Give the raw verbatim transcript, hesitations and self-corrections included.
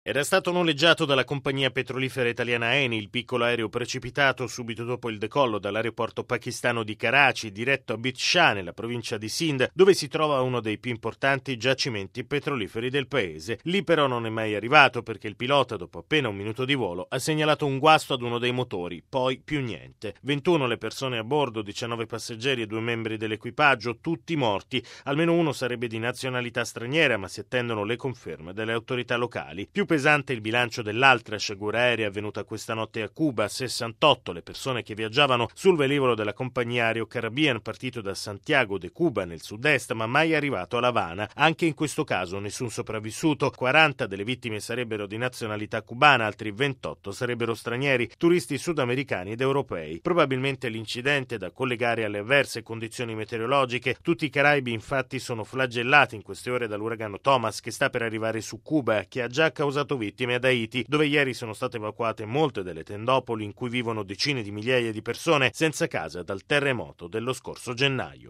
Era stato noleggiato dalla compagnia petrolifera italiana Eni il piccolo aereo precipitato subito dopo il decollo dall'aeroporto pakistano di Karachi, diretto a Bit Shah, nella provincia di Sindh, dove si trova uno dei più importanti giacimenti petroliferi del paese. Lì però non è mai arrivato perché il pilota, dopo appena un minuto di volo, ha segnalato un guasto ad uno dei motori, poi più niente. ventuno le persone a bordo, diciannove passeggeri e due membri dell'equipaggio, tutti morti. Almeno uno sarebbe di nazionalità straniera, ma si attendono le conferme delle autorità locali. Più pesante il bilancio dell'altra sciagura aerea avvenuta questa notte a Cuba. sessantotto le persone che viaggiavano sul velivolo della compagnia Aero Caribbean partito da Santiago de Cuba nel sud-est ma mai arrivato a La Habana. Anche in questo caso nessun sopravvissuto. quaranta delle vittime sarebbero di nazionalità cubana, altri ventotto sarebbero stranieri, turisti sudamericani ed europei. Probabilmente l'incidente da collegare alle avverse condizioni meteorologiche. Tutti i Caraibi infatti sono flagellati in queste ore dall'uragano Thomas che sta per arrivare su Cuba, che ha già causato vittime ad Haiti, dove ieri sono state evacuate molte delle tendopoli in cui vivono decine di migliaia di persone senza casa dal terremoto dello scorso gennaio.